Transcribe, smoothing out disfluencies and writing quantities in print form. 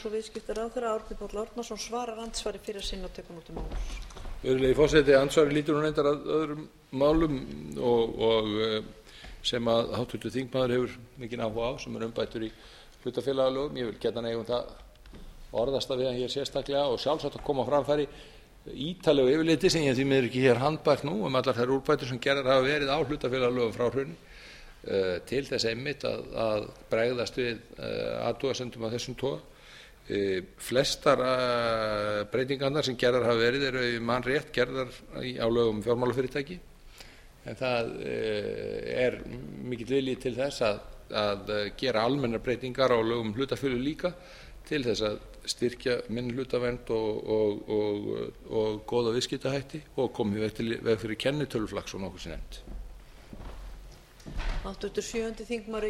og viðskiptaráðherra Árni Páll Árnason svarar andsvari fyrir sinn og tekur nú til máls. Virðulegi forseti, andsvari lýtur nú reyndar að öðrum málum og sem að háttvirtur þingmaður hefur mikinn áhuga á, sem umbætur í hlutafélagalögum. Ég vil gjarnan eiga það orðast við hann hér sérstaklega og sjálfsagt að koma á framfæri ítarlegu yfirliti sem ég því miður ekki hér handbært nú allar þær úrbætur sem gerðar hafa verið á hlutafélagalögum frá hruni til þess einmitt að bregðast við athugasemdum af þessum toga. Flestar breytingarnar sem gerðar hafa verið eru man rétt gerðar á lögum um fjármálafyrirtæki, en það mikill vilji til þess að gera almennar breytingar á lögum um hlutafélög líka til þess að styrkja minnihlutavernd og góða viðskiptahætti og koma í veg fyrir kennitöluflakk, svo nokkuð sé nefnt. Háttvirtur 7. þingmaður